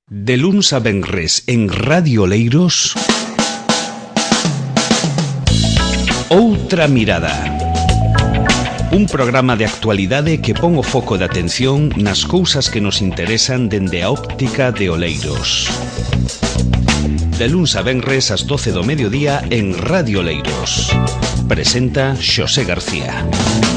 De luns a venres en Radio Oleiros, Outra Mirada. Un programa de actualidade que pon o foco de atención nas cousas que nos interesan dende a óptica de Oleiros. De luns a venres ás 12 do mediodía en Radio Oleiros. Presenta Xosé García.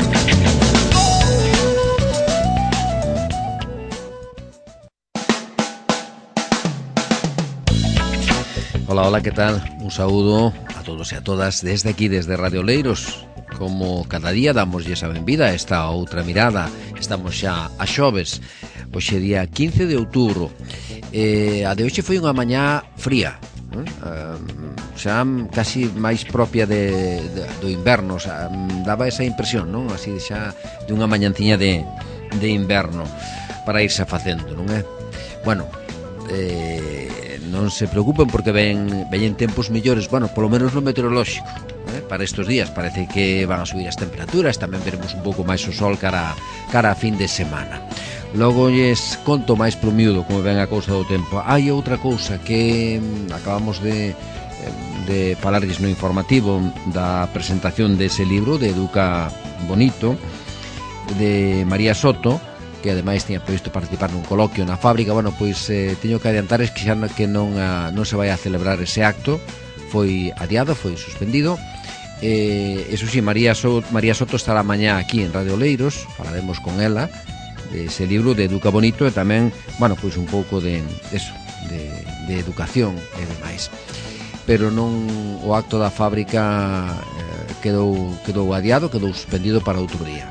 Hola, ¿qué tal? Un saúdo a todos e a todas desde aquí, desde Radio Oleiros. Como cada día damos esa benvida a esta outra mirada. Estamos xa a xoves, hoxe día 15 de outubro. A de hoxe foi unha mañá fría, xa casi máis propia do inverno, xa, daba esa impresión, non? Así xa de unha mañanciña de inverno para irse facendo, non é? Bueno, non se preocupen porque veñen tempos mellores, bueno, polo menos no meteorolóxico, para estes días parece que van a subir as temperaturas, tamén veremos un pouco máis o sol cara a fin de semana. Logo lles conto máis pro miúdo como ven a cousa do tempo. Hai outra cousa que acabamos de falarlles no informativo da presentación dese libro de Educa Bonito de María Soto, que ademais tiña previsto participar nun coloquio na fábrica. Bueno, pois teño que adiantares que xa non se vai a celebrar ese acto, foi adiado, foi suspendido. Eso sí, María Soto estará mañá aquí en Radio Oleiros, falaremos con ela de ese libro de Educa Bonito e tamén, bueno, pois un pouco de educación e demais. Pero non, o acto da fábrica quedou adiado, quedou suspendido para outro día.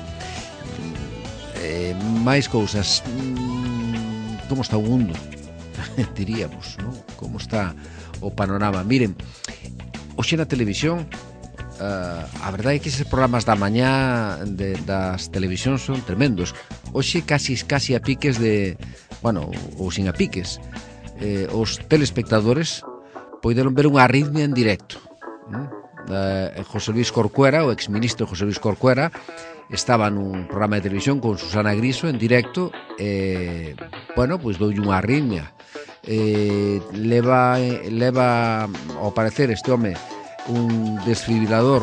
Máis cousas. Como está o mundo? Diríamos, non? Como está o panorama? Miren, hoxe na televisión, a verdade é que eses programas da mañá das televisións son tremendos. Hoxe casi a piques de... Bueno, ou sin a piques. Os telespectadores poideron ver unha arritmia en directo. José Luis Corcuera, o exministro José Luis Corcuera, estaba nun programa de televisión con Susana Griso en directo e, bueno, pois doulle unha arritmia. Leva ao parecer este home un desfibrilador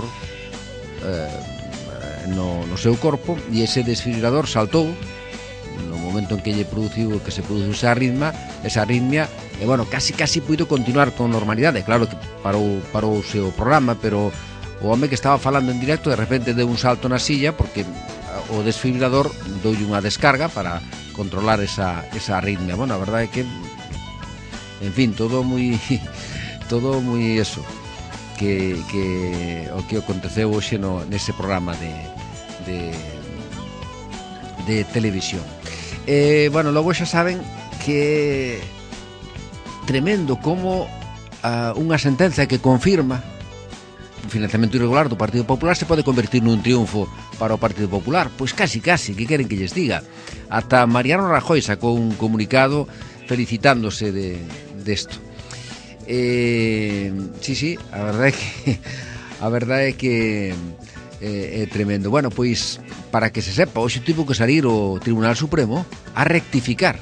no seu corpo, e ese desfibrilador saltou no momento en que se produciu esa arritmia e, bueno, casi puido continuar con normalidade. Claro que parou o seu programa, pero o home que estaba falando en directo de repente deu un salto na silla porque o desfibrilador doulle unha descarga para controlar esa arritmia. Bueno, a verdade é que, en fin, todo moi eso que o que aconteceu hoxe nese programa de televisión. Bueno, logo xa saben que tremendo como unha sentenza que confirma o financiamento irregular do Partido Popular se pode convertir nun triunfo para o Partido Popular. Pois casi, que queren que lles diga? Ata Mariano Rajoy sacou un comunicado felicitándose desto. Sí, a verdade é que é tremendo. Bueno, pois, para que se sepa, hoxe tivo que salir o Tribunal Supremo a rectificar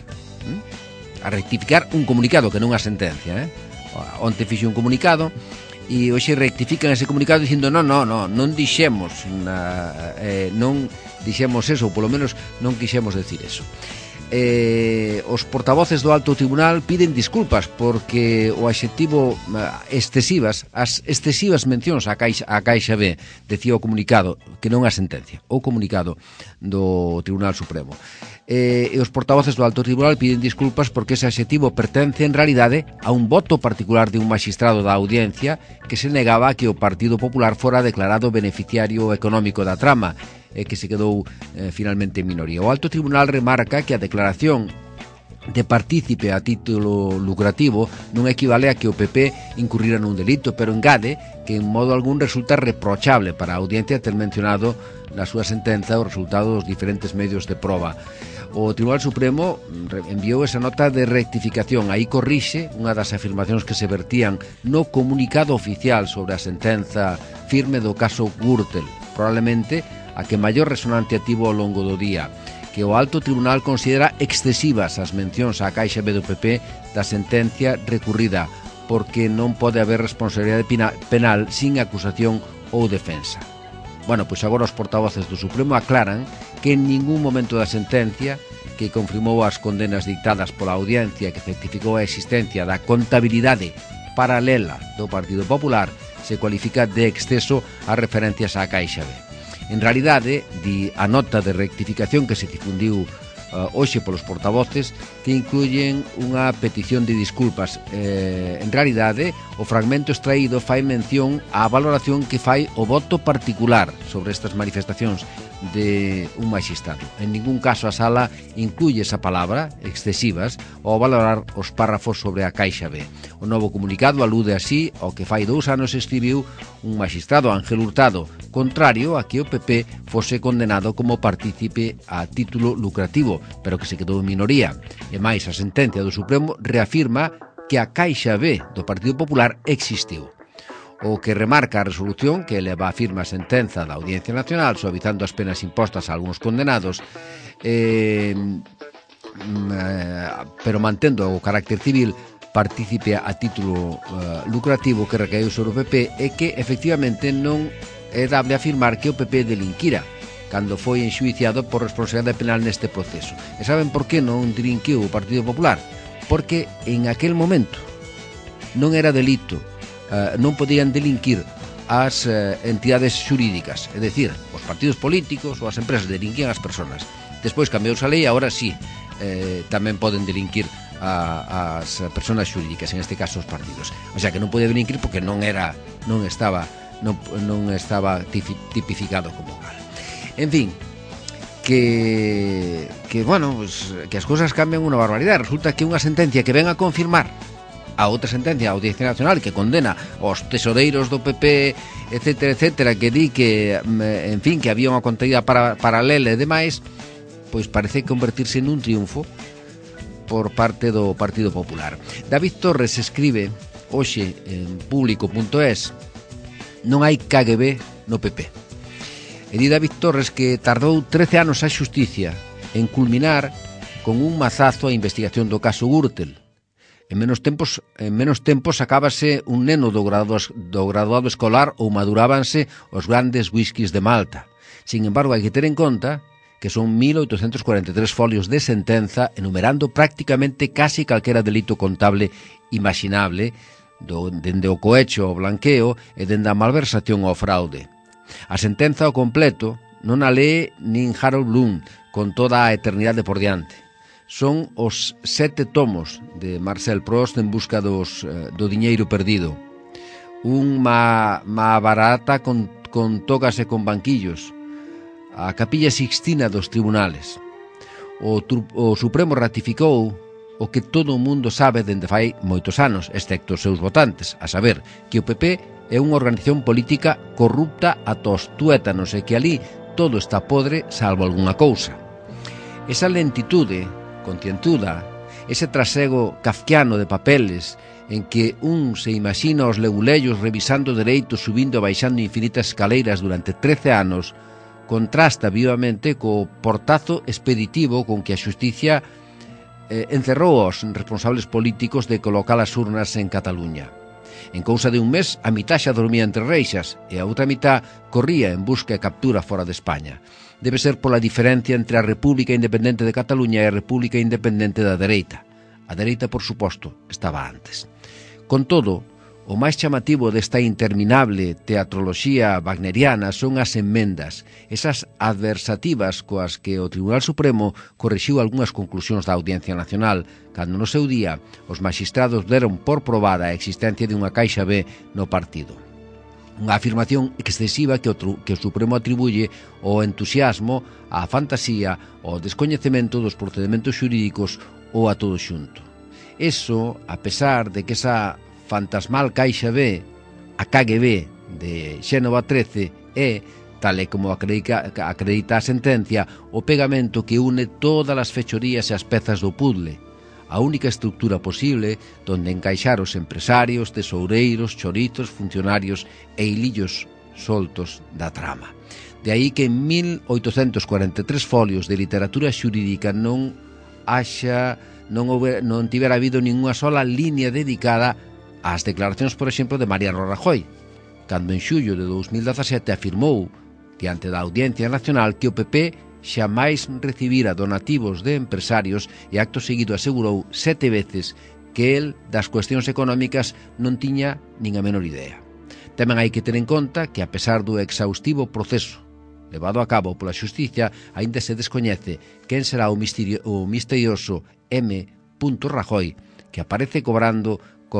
un comunicado que non a sentencia. Onte fixe un comunicado e hoxe rectifican ese comunicado dicindo non dixemos eso, ou polo menos non quixemos decir eso. Os portavoces do Alto Tribunal piden disculpas porque o adxectivo as excesivas mencións á Caixa B, decía o comunicado, que non a sentencia, o comunicado do Tribunal Supremo. E os portavoces do Alto Tribunal piden disculpas porque ese adxectivo pertence en realidade a un voto particular de un maxistrado da audiencia que se negaba a que o Partido Popular fora declarado beneficiario económico da trama e que se quedou finalmente en minoría. O Alto Tribunal remarca que a declaración de partícipe a título lucrativo non equivale a que o PP incurrira nun delito, pero engade que en modo algún resulta reprochable para a audiencia ter mencionado na súa sentenza o resultado dos diferentes medios de proba. O Tribunal Supremo enviou esa nota de rectificación. Aí corrixe unha das afirmacións que se vertían no comunicado oficial sobre a sentenza firme do caso Gürtel, probablemente a que maior resonancia tivo ao longo do día. que o Alto Tribunal considera excesivas as mencións á Caixa B do PP da sentencia recurrida, porque non pode haber responsabilidade penal sin acusación ou defensa. Bueno, pois agora os portavoces do Supremo aclaran que en ningún momento da sentencia, que confirmou as condenas dictadas pola audiencia que certificou a existencia da contabilidade paralela do Partido Popular, se cualifica de exceso as referencias á Caixa B. En realidade, di a nota de rectificación que se difundiu hoxe polos portavoces, que incluyen unha petición de disculpas. En realidade, o fragmento extraído fai mención á valoración que fai o voto particular sobre estas manifestacións de un magistrado. En ningún caso a sala incluye esa palabra, excesivas, ao valorar os párrafos sobre a Caixa B. O novo comunicado alude así ao que fai 2 anos escribiu un magistrado, Ángel Hurtado, contrario a que o PP fose condenado como partícipe a título lucrativo, pero que se quedou en minoría. E máis, a sentencia do Supremo reafirma que a Caixa B do Partido Popular existiu. O que remarca a resolución que eleva a firma sentenza da Audiencia Nacional suavizando as penas impostas a algúns condenados, pero mantendo o carácter civil partícipe a título lucrativo que recaeu sobre o PP, é que efectivamente non é dable afirmar que o PP delinquira cando foi enxuiciado por responsabilidade penal neste proceso. E saben por que non delinquiu o Partido Popular? Porque en aquel momento non era delito, non podían delinquir as entidades xurídicas, é dicir, os partidos políticos ou as empresas delinquían as persoas. Despois cambiou a lei, agora sí, tamén poden delinquir as persoas xurídicas, en este caso os partidos. O sea que non podía delinquir porque non estaba tipificado como tal. En fin, que bueno, pues, que as cousas cambian unha barbaridade. Resulta que unha sentencia que ven a confirmar a outra sentencia da Audiencia Nacional que condena aos tesoreiros do PP, etcétera, etcétera, que di que, en fin, que había unha contabilidade paralela e demais, pois parece convertirse nun triunfo por parte do Partido Popular. David Torres escribe hoxe en público.es: non hai KGB no PP. E di David Torres que tardou 13 anos a xusticia en culminar con un mazazo a investigación do caso Gürtel. En menos tempos acábase un neno do graduado escolar ou madurábanse os grandes whiskies de Malta. Sin embargo, hai que ter en conta que son 1843 folios de sentenza enumerando prácticamente casi calquera delito contable imaginable, dende o cohecho ao blanqueo e dende a malversación ao fraude. A sentenza ao completo non a lee nin Harold Bloom con toda a eternidade por diante. Son os 7 tomos de Marcel Proust en busca do diñeiro perdido. Un Mahabharata con togas e con banquillos. A Capilla Sixtina dos tribunales. O Supremo ratificou o que todo o mundo sabe dende fai moitos anos, excepto os seus votantes, a saber, que o PP é unha organización política corrupta ata os tuétanos e que ali todo está podre salvo algunha cousa. Esa lentitude concientuda, ese trasego kafkiano de papeles en que un se imagina os legulellos revisando dereitos subindo e baixando infinitas escaleiras durante 13 anos, contrasta vivamente co portazo expeditivo con que a xusticia encerrou aos responsables políticos de colocar as urnas en Cataluña. En cousa de un mes, a mitad xa dormía entre reixas e a outra mitad corría en busca e captura fora de España. Debe ser pola diferencia entre a República Independente de Cataluña e a República Independente da dereita. A dereita, por suposto, estaba antes. Con todo, o máis chamativo desta interminable teatroloxía wagneriana son as enmendas, esas adversativas coas que o Tribunal Supremo corrixiu algunhas conclusións da Audiencia Nacional, cando no seu día os magistrados deron por probada a existencia de unha Caixa B no partido. Unha afirmación excesiva que o Supremo atribuye ao entusiasmo, á fantasía, ao descoñecemento dos procedementos xurídicos ou a todo xunto. Eso, a pesar de que esa fantasmal Caixa B, a KGB de Xénova 13, é, tal e como acredita a sentencia, o pegamento que une todas as fechorías e as pezas do puzzle, a única estructura posible donde encaixar os empresarios, tesoureiros, chorizos, funcionarios e hilillos soltos da trama. De aí que en 1843 folios de literatura xurídica non tivera habido ninguna sola línea dedicada ás declaracións, por exemplo, de Mariano Rajoy, cando en xullo de 2017 afirmou diante da Audiencia Nacional que o PP xamais recibira donativos de empresarios e acto seguido asegurou 7 veces que el das cuestións económicas non tiña nin a menor idea. Tamén hai que ter en conta que, a pesar do exhaustivo proceso levado a cabo pola xustiza, aínda se descoñece quen será o misterioso M. Rajoy, que aparece cobrando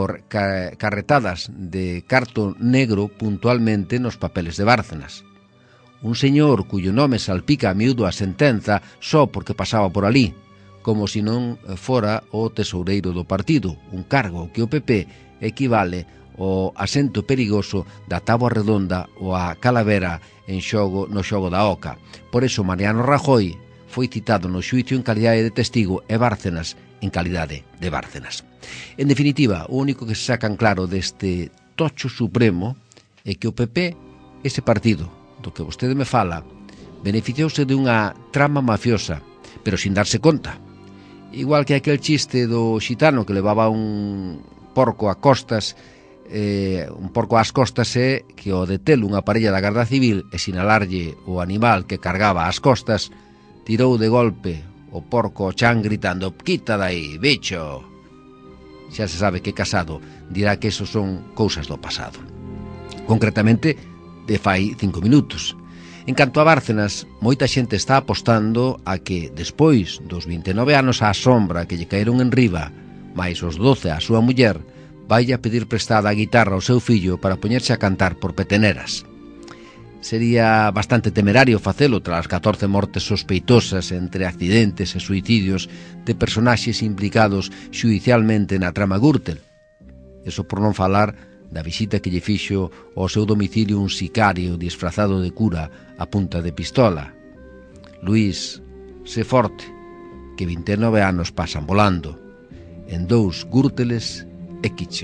carretadas de cartón negro puntualmente nos papeles de Bárcenas. Un señor cuyo nome salpica a miúdo a sentenza só porque pasaba por ali, como se non fora o tesoureiro do partido, un cargo que o PP equivale ao asento perigoso da táboa redonda ou a calavera no xogo da oca. Por eso Mariano Rajoy foi citado no xuicio en calidade de testigo e Bárcenas en calidade de Bárcenas. En definitiva, o único que se sacan claro deste tocho supremo é que o PP, ese partido do que vostede me fala, beneficiouse de unha trama mafiosa, pero sin darse conta. Igual que aquel chiste do xitano que levaba un porco a costas, un porco ás costas, é que ao deter unha parella da Garda Civil e sinalarlle o animal que cargaba ás costas, tirou de golpe o porco ao chan gritando: "Quita dai, bicho!" Xa se sabe que Casado dirá que esos son cousas do pasado. Concretamente, de fai 5 minutos. En canto a Bárcenas, moita xente está apostando a que, despois dos 29 anos á sombra que lle caeron en riba, máis os 12 á súa muller, vai a pedir prestada a guitarra ao seu fillo para poñerse a cantar por peteneras. Sería bastante temerario facelo tras 14 mortes sospeitosas entre accidentes e suicidios de personaxes implicados xudicialmente na trama Gürtel. Eso por non falar da visita que lle fixo ao seu domicilio un sicario disfrazado de cura a punta de pistola. Luís, sé forte, que 29 anos pasan volando en 2 Gürteles e Kitchen.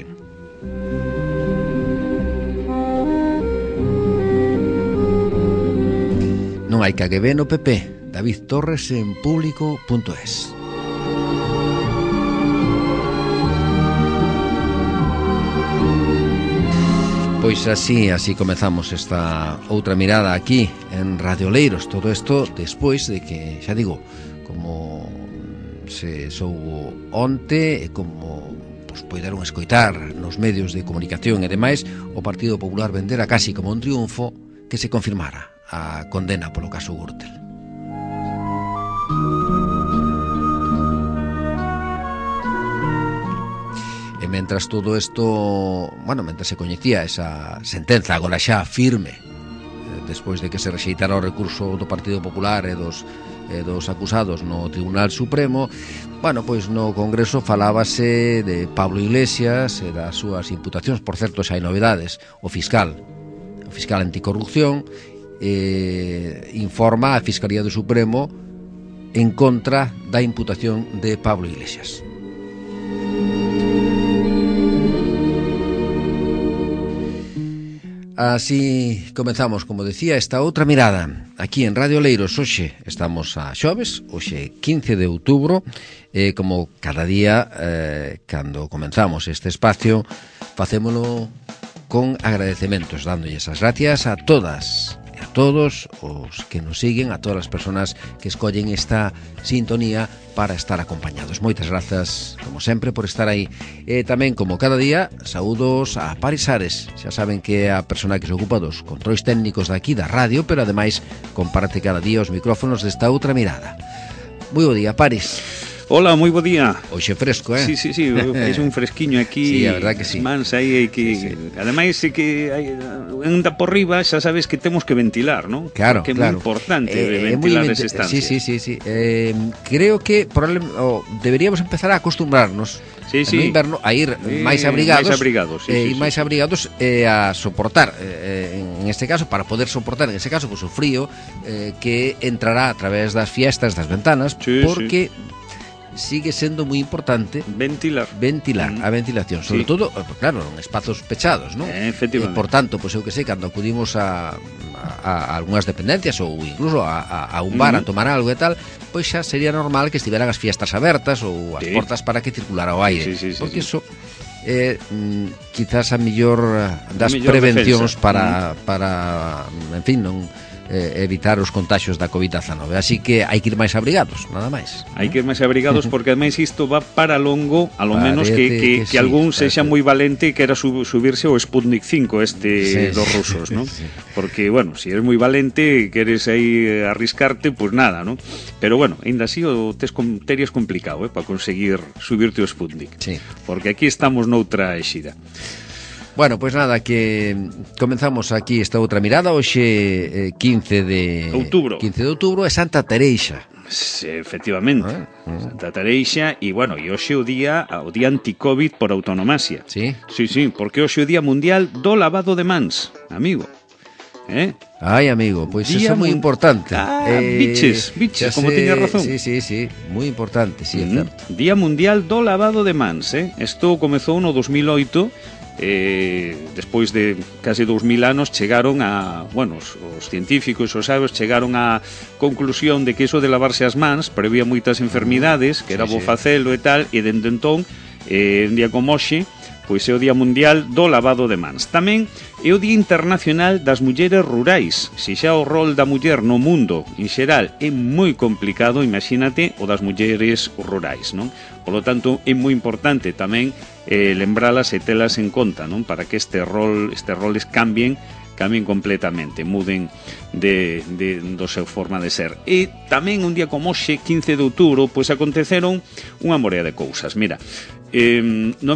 Non hai KGB no PP. David Torres en Público.es. Pois así comezamos esta outra mirada aquí en Radio Leiros. Todo isto despois de que, xa digo, como se soubo onte e como poideron escoitar nos medios de comunicación e demais, o Partido Popular vendera casi como un triunfo que se confirmara a condena polo caso Gürtel. E mentras todo isto, mentras se coñecía esa sentenza agora xa firme, despois de que se rexeitara o recurso do Partido Popular e dos acusados no Tribunal Supremo, pois no Congreso falábase de Pablo Iglesias e das súas imputacións. Por certo, xa hai novedades. O fiscal anticorrupción informa a Fiscalía do Supremo en contra da imputación de Pablo Iglesias. Así comenzamos, como decía, esta outra mirada aquí en Radio Leiros. Hoxe estamos a xoves, hoxe 15 de outubro, como cada día cando comenzamos este espacio facémolo con agradecementos, dándolles as gracias a todas e a todos os que nos siguen, a todas as persoas que escollen esta sintonía para estar acompañados. Moitas grazas, como sempre, por estar aí. E tamén, como cada día, saúdos a Paris Ares. Xa saben que é a persona que se ocupa dos controis técnicos daqui da radio, pero ademais comparte cada día os micrófonos desta outra mirada. Moi bo día, Paris. Hola, moi bo día. Hoxe fresco, Sí, é un fresquiño aquí. Sí, a verdad que sí. Mans aí que sí. Ademais é que anda por riba, xa sabes que temos que ventilar, ¿no? Claro, que é claro. moi importante ventilar esa estancia. Sí. Creo que deberíamos empezar a acostumbrarnos no inverno a ir máis abrigados, máis abrigados a soportar, en este caso, para poder soportar, en este caso, pues, o frío que entrará a través das fiestas, das ventanas, porque sigue sendo moi importante Ventilar. a ventilación, sobre todo, claro, en espazos pechados, non? Efectivamente. Por tanto, pois eu que sei, cando acudimos a algunhas dependencias ou incluso a un bar a tomar algo e tal, pois xa sería normal que estiveran as fiestras abertas ou as portas para que circulara o aire, porque iso quizás a mellor das prevencións para en fin, non evitar os contaxios da COVID-19. Así que hai que ir máis abrigados, nada máis. Hai que ir máis abrigados porque ademais isto va para longo, a lo menos que sí, algún sexa moi valente e quera subirse ao Sputnik 5 dos rusos, ¿no? Sí. Porque, bueno, si eres moi valente e queres aí arriscarte, pues nada, ¿no? Pero bueno, ainda así o terías complicado, para conseguir subirte ao Sputnik. Sí. Porque aquí estamos noutra exida. Bueno, pois nada, que comenzamos aquí esta outra mirada. Hoxe 15 de outubro é Santa Tereixa. Sí, efectivamente, Santa Tereixa. E bueno, e hoxe o día anti-Covid por autonomasia. Sí? Sí, porque hoxe o día mundial do lavado de mans, amigo. Ai, amigo, pois iso é moi importante. Biches, como tiñas razón. Sí, moi importante, sí, é certo. Día mundial do lavado de mans, Isto comezou no 2008. Despois de case 2000 anos chegaron os científicos, os sabios chegaron á conclusión de que iso de lavarse as mans prevía moitas enfermidades, que era bo facelo e tal, e dende entón un día como hoxe pois é o Día Mundial do Lavado de Mans. Tamén é o Día Internacional das Mulleres Rurais. Se xa o rol da muller no mundo en xeral é moi complicado, imagínate o das mulleres rurais, non? Por lo tanto, é moi importante tamén lembralas e telas en conta, non? Para que estes roles cambien completamente, muden do seu forma de ser. E tamén un día como hoxe, 15 de outubro, pois aconteceron unha morea de cousas. Mira, no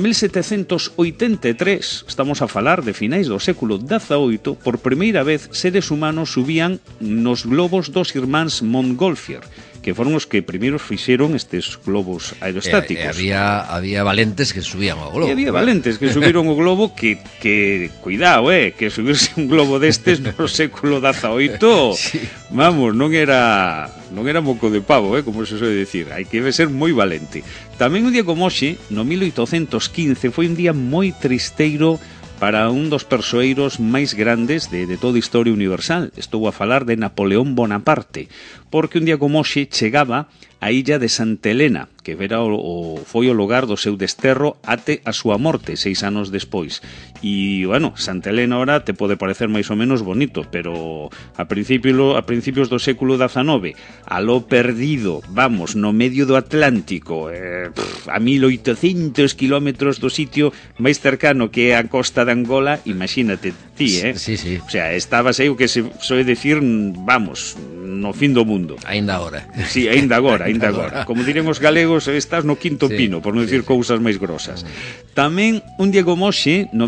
1783, estamos a falar de finais do século XVIII, por primeira vez seres humanos subían nos globos dos irmáns Montgolfier, que foron os que primeiro fixeron estes globos aerostáticos. Había valentes que subían ao globo. E había valentes que subiron o globo que cuidado, que subirse un globo destes no século XVIII, sí. Vamos, non era moco de pavo, como se suele decir. Hai que ser moi valente. Tamén un día como hoxe, no 1815, foi un día moi tristeiro para un dos persoeiros máis grandes de toda a historia universal. Estou a falar de Napoleón Bonaparte, porque un día como hoxe chegaba a illa de Santa Helena, que foi o lugar do seu desterro até a súa morte 6 anos despois. E, bueno, Santa Helena ahora te pode parecer máis ou menos bonito, pero a principios do século XIX, aló perdido, vamos, no medio do Atlántico, a 1800 kilómetros do sitio máis cercano que é a costa de Angola, imagínate ti, Sí. O sea, estabas aí o que se soe decir, vamos, no fin do mundo. Ainda agora. Sí, ainda agora. Como diren os galegos, estás no quinto pino, por non dicir cousas máis grosas. Tamén, un día como hoxe, no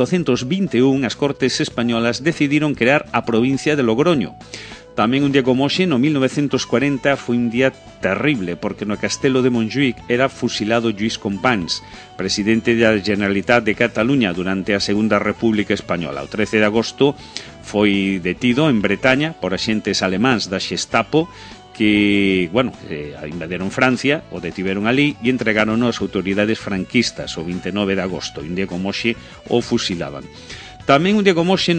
1821, as Cortes Españolas decidiron crear a provincia de Logroño. Tamén un día como hoxe, no 1940, foi un día terrible, porque no Castelo de Montjuïc era fusilado Lluís Companys, presidente da Generalitat de Cataluña durante a Segunda República Española. O 13 de agosto foi detido en Bretaña por axentes alemáns da Xestapo que, invadiron Francia, o detiveron ali e entregaron ás autoridades franquistas o 29 de agosto. Un día como hoxe o fusilaban. Tamén un día como hoxe, no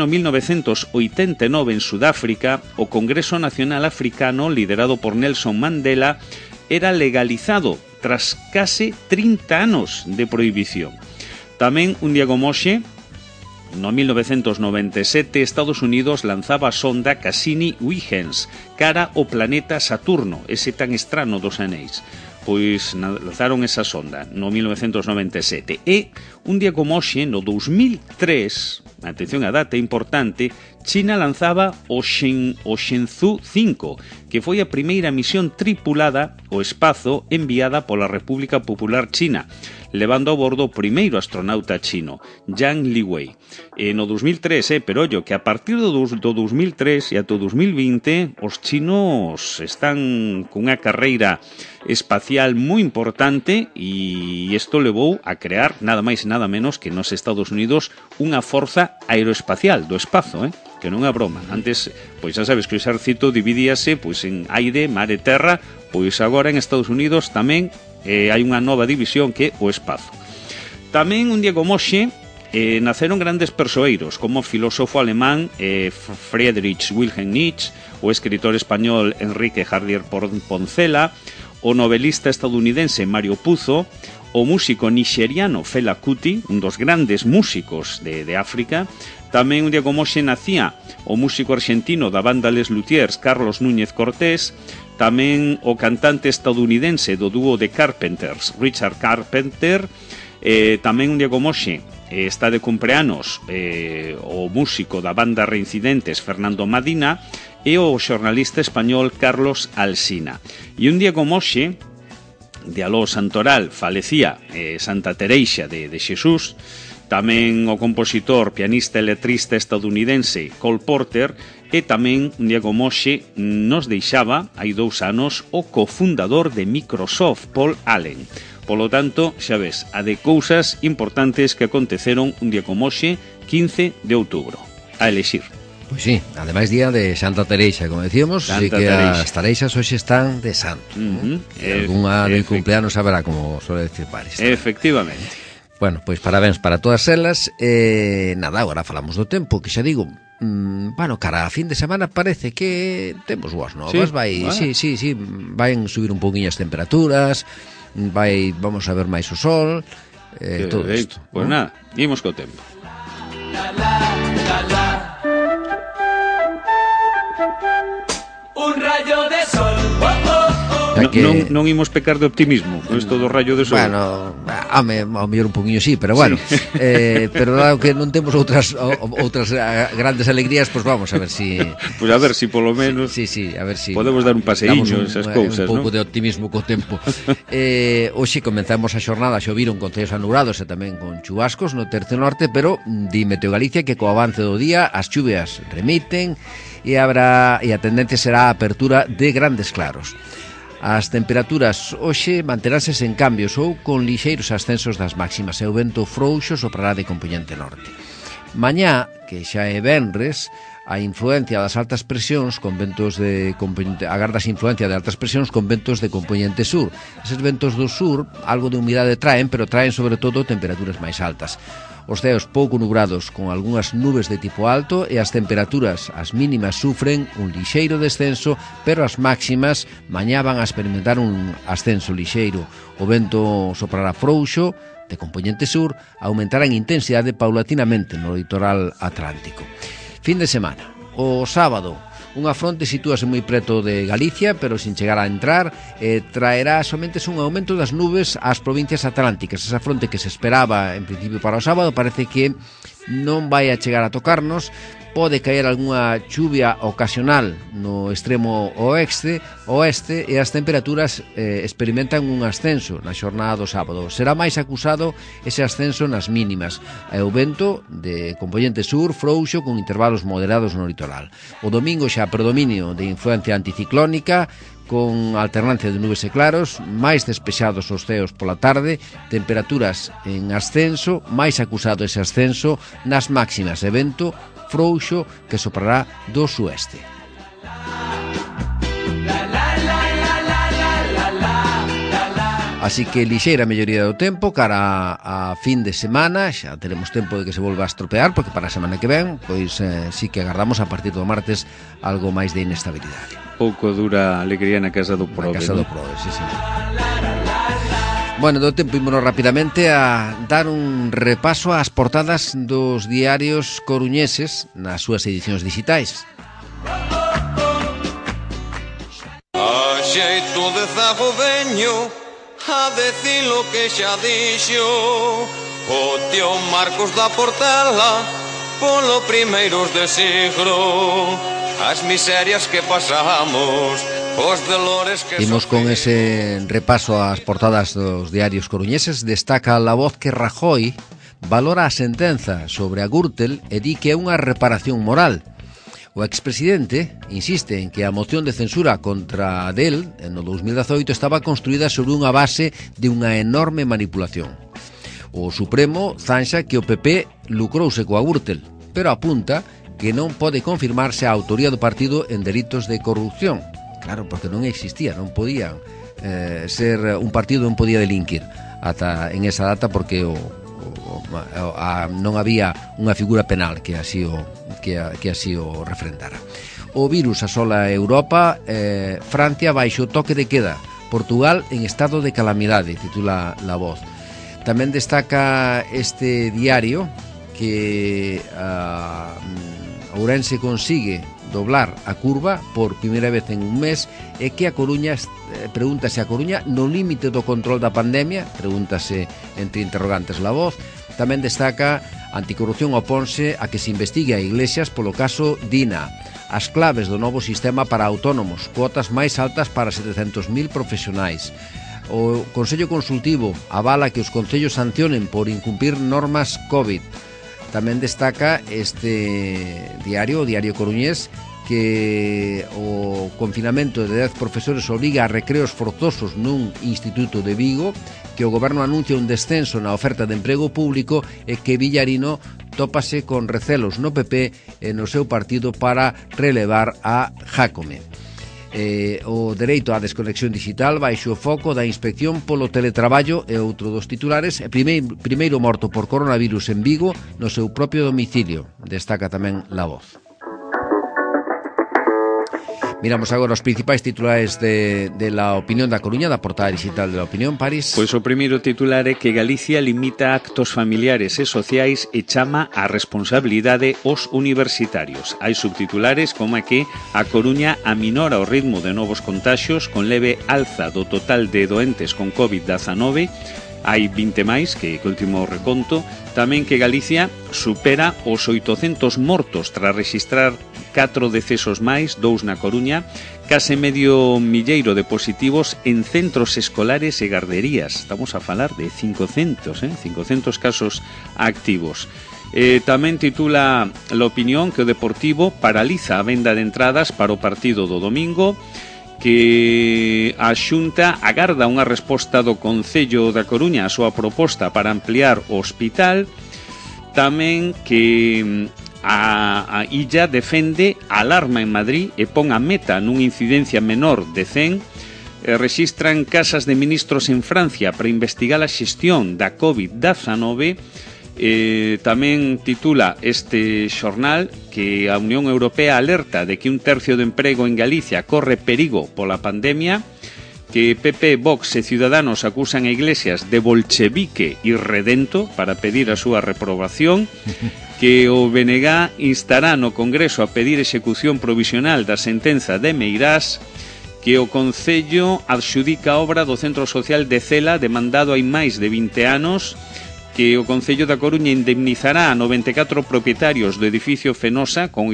1989, en Sudáfrica, o Congreso Nacional Africano, liderado por Nelson Mandela, era legalizado tras case 30 anos de prohibición. Tamén un día como hoxe, no 1997, Estados Unidos lanzaba a sonda Cassini-Huygens cara ao planeta Saturno, ese tan estrano dos anéis. Pois lanzaron esa sonda no 1997. E un día como hoxe, no 2003, atención a data importante, China lanzaba o Shenzhou 5, que foi a primeira misión tripulada ao espazo enviada pola República Popular China, levando a bordo o primeiro astronauta chino, Yang Liwei. E no 2003, pero ollo, que a partir do 2003 e ata o 2020, os chinos están cunha carreira espacial moi importante e isto levou a crear nada máis e nada menos que nos Estados Unidos unha forza aeroespacial do espazo, que non é broma. Antes, pois xa sabes que o exército dividíase pois en aire, mar e terra, pois agora en Estados Unidos tamén hai unha nova división que é o espazo. Tamén un día como hoxe naceron grandes persoeiros como o filósofo alemán Friedrich Wilhelm Nietzsche, o escritor español Enrique Jardier Poncela, o novelista estadounidense Mario Puzo, o músico nixeriano Fela Kuti, un dos grandes músicos de África. Tamén un día como hoxe nacía o músico argentino da banda Les Luthiers Carlos Núñez Cortés, tamén o cantante estadounidense do dúo de Carpenters Richard Carpenter, tamén un día como hoxe está de cumpleanos o músico da banda Reincidentes Fernando Madina e o xornalista español Carlos Alsina. E un día como hoxe, de aló santoral, falecía Santa Tereixa de Xesús. Tamén o compositor, pianista e letrista estadounidense Cole Porter, e tamén un día como hoxe nos deixaba hai 2 anos o cofundador de Microsoft, Paul Allen. Polo tanto, xa ves, a de cousas importantes que aconteceron un día como hoxe, 15 de outubro. A elexir. Pois sí, ademais día de Santa Tereixa, como decíamos, e que Tereixa. As Tereixas hoxe están de santo. Algúnha de cumpleanos haberá, como suele decir Paris. Efectivamente. Bueno, pois parabéns para todas elas. Nada, agora falamos do tempo, que xa digo, bueno, cara a fin de semana parece que temos boas novas, sí, vai subir un pouquiño as temperaturas, vamos a ver máis o sol, todo isto. Pois nada, imos co tempo. Un rayo de sol. Non imos pecar de optimismo con isto do rayo de sol. Bueno, ao mellor un poquinho sí, pero bueno, pero dado que non temos outras grandes alegrías, pois vamos a ver si pois a ver si polo menos sí, a ver si podemos dar un paseíño esas cousas, un pouco ¿no? de optimismo co tempo. Hoxe comenzamos a xornada, xoviron con ceos anubrados e tamén con chubascos no tercio norte, pero di Meteo Galicia que co avance do día as chuvias remiten e a tendencia será a apertura de grandes claros. As temperaturas hoxe manteránse sen cambios ou con lixeiros ascensos das máximas e o vento frouxo soprará de compoñente norte. Mañá, que xa é venres, a influencia das altas presións con ventos de componente, agardas influencia de altas presións con ventos de componente sur. Eses ventos do sur algo de humidade traen, pero traen sobre todo temperaturas máis altas. Os ceos pouco nubrados con algunhas nubes de tipo alto e as temperaturas, as mínimas sufren un lixeiro descenso, pero as máximas mañá van a experimentar un ascenso lixeiro. O vento soprará frouxo de compoñente sur, aumentará en intensidade paulatinamente no litoral atlántico. Fin de semana. O sábado, unha fronte sitúase moi preto de Galicia, pero sin chegar a entrar, traerá somente un aumento das nubes ás provincias atlánticas. Esa fronte que se esperaba en principio para o sábado parece que non vai a chegar a tocarnos. Pode caer algunha chuvia ocasional no extremo oeste e as temperaturas experimentan un ascenso na xornada do sábado. Será máis acusado ese ascenso nas mínimas. E o vento de compoñente sur frouxo con intervalos moderados no litoral. O domingo xa predominio de influencia anticiclónica, con alternancia de nubes e claros, máis despexados os ceos pola tarde, temperaturas en ascenso, máis acusado ese ascenso nas máximas e vento frouxo que soprará do sueste. Así que lixeira melloría do tempo cara a fin de semana. Xa teremos tempo de que se volva a estropear, porque para a semana que ven pois sí que agardamos a partir do martes algo máis de inestabilidade. Pouco dura alegría na casa do Prove. Na casa do Prove, sí. Bueno, do tempo ímonos rapidamente a dar un repaso ás portadas dos diarios coruñeses nas súas edicións digitais. A xeito de zago veño a decir lo que xa dixo o tío Marcos da Portela polo primeiros de siglo, as miserias que pasamos, os dolores que imos con ese repaso ás portadas dos diarios coruñeses. Destaca La Voz que Rajoy valora a sentenza sobre a Gürtel e di que é unha reparación moral. O expresidente insiste en que a moción de censura contra del no 2018 estaba construída sobre unha base de unha enorme manipulación. O Supremo zanxa que o PP lucrouse coa Gürtel, pero apunta que non pode confirmarse a autoría do partido en delitos de corrupción. Claro, porque non existía, non podían ser un partido non podía delinquir ata en esa data porque non había unha figura penal que así o refrendara. O virus asola Europa, Francia baixo o toque de queda, Portugal en estado de calamidade, titula La Voz. Tamén destaca este diario que Ourense consigue doblar a curva por primeira vez en un mes e que a Coruña, pregúntase a Coruña no límite do control da pandemia, pregúntase entre interrogantes La Voz. Tamén destaca Anticorrupción oponse a que se investigue a Iglesias polo caso Dina. As claves do novo sistema para autónomos, cuotas máis altas para 700.000 profesionais. O Consello Consultivo avala que os concellos sancionen por incumprir normas COVID. Tamén destaca este diario, o Diario Coruñés, que o confinamento de 10 profesores obriga a recreos forzosos nun instituto de Vigo, que o goberno anuncia un descenso na oferta de emprego público e que Villarino tópase con recelos no PP e no seu partido para relevar a Jácome. O dereito á desconexión digital baixo o foco da inspección polo teletraballo e outro dos titulares. Primeiro morto por coronavirus en Vigo no seu propio domicilio, destaca tamén La Voz. Miramos agora os principais titulares de La Opinión da Coruña, da portada digital de La Opinión, París. Pois o primeiro titular é que Galicia limita actos familiares e sociais e chama a responsabilidade os universitarios. Hai subtitulares como é que a Coruña aminora o ritmo de novos contaxios con leve alza do total de doentes con COVID-19. Hai 20 máis que o último reconto. Tamén que Galicia supera os 800 mortos tras registrar 4 decesos máis, 2 na Coruña, case medio milleiro de positivos en centros escolares e garderías. Estamos a falar de 500 casos activos. Tamén titula La Opinión que o Deportivo paraliza a venda de entradas para o partido do domingo, que a Xunta agarda unha resposta do Concello da Coruña a súa proposta para ampliar o hospital. Tamén que a Illa defende alarma en Madrid e pon a meta nunha incidencia menor de 100. Rexistran casas de ministros en Francia para investigar a xestión da COVID-19. Tamén titula este xornal que a Unión Europea alerta de que 1/3 do emprego en Galicia corre perigo pola pandemia, que PP, Vox e Ciudadanos acusan a Iglesias de bolchevique irredento para pedir a súa reprobación, que o BNG instará no Congreso a pedir execución provisional da sentenza de Meirás, que o Concello adxudica a obra do Centro Social de Cela demandado hai máis de 20 anos, que o Concello da Coruña indemnizará a 94 propietarios do edificio Fenosa con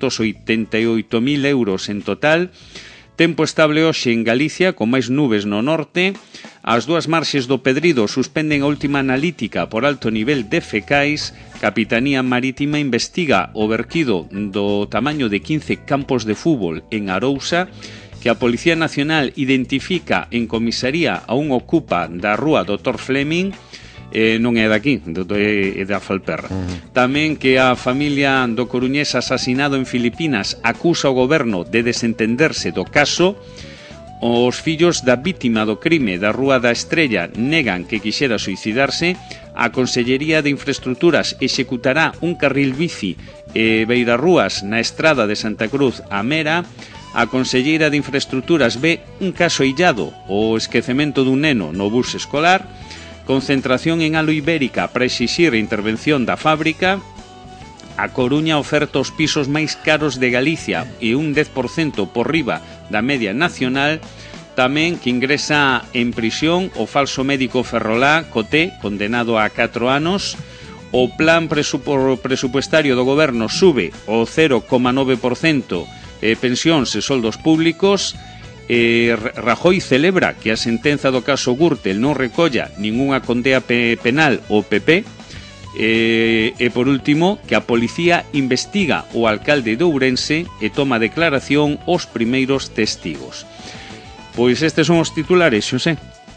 888.000 euros en total. Tempo estable hoxe en Galicia, con máis nubes no norte. As dúas marxes do Pedrido suspenden a última analítica por alto nivel de fecais. Capitanía Marítima investiga o verquido do tamaño de 15 campos de fútbol en Arousa, que a Policía Nacional identifica en comisaría a un ocupa da rúa Dr. Fleming, non é daqui, é da Falperra. Tamén que a familia do coruñés asasinado en Filipinas acusa o goberno de desentenderse do caso. Os fillos da vítima do crime da Rúa da Estrella negan que quixera suicidarse. A Consellería de Infraestructuras executará un carril bici e beirarrúas na estrada de Santa Cruz a Mera. A Conselleira de Infraestructuras ve un caso illado, o esquecemento dun neno no bus escolar. Concentración en Alo Ibérica para exixir a intervención da fábrica. A Coruña oferta os pisos máis caros de Galicia e un 10% por riba da media nacional. Tamén que ingresa en prisión o falso médico Ferrolá Coté, condenado a 4 anos. O plan presupuestario do goberno sube o 0,9% pensións e soldos públicos. Rajoy celebra que a sentenza do caso Gürtel non recolla ningunha condea penal ao PP. E por último, que a policía investiga o alcalde de Ourense e toma declaración os primeiros testigos. Pois estes son os titulares, Xosé.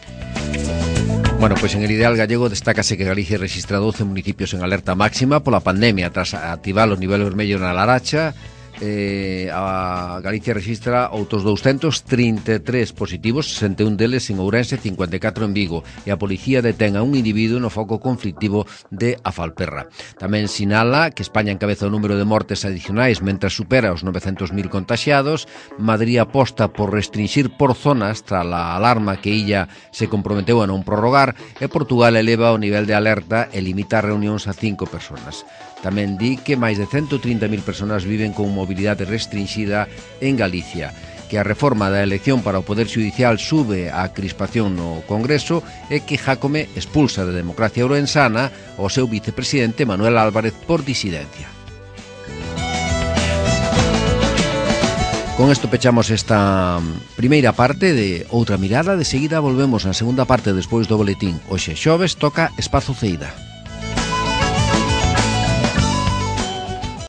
Bueno, pois en el ideal gallego destácase que Galicia registra 12 municipios en alerta máxima pola pandemia tras activar o nivel vermello na Laracha, a Galicia registra outros 233 positivos, 61 deles en Ourense, 54 en Vigo, e a policía detén a un individuo no foco conflictivo de A Falperra. Tamén sinala que España encabeza o número de mortes adicionais mentre supera os 900.000 contaxiados. Madrid aposta por restringir por zonas tras a alarma que illa se comprometeu a non prorrogar, e Portugal eleva o nivel de alerta e limita reunións a 5 personas. Tamén di que máis de 130.000 personas viven con mobilidade restringida en Galicia, que a reforma da elección para o Poder Xudicial sube a crispación no Congreso e que Jácome expulsa da democracia ourensana ao seu vicepresidente Manuel Álvarez por disidencia. Con isto pechamos esta primeira parte de Outra Mirada. De seguida volvemos na segunda parte despois do boletín. Hoxe xoves toca Espazo Ceida.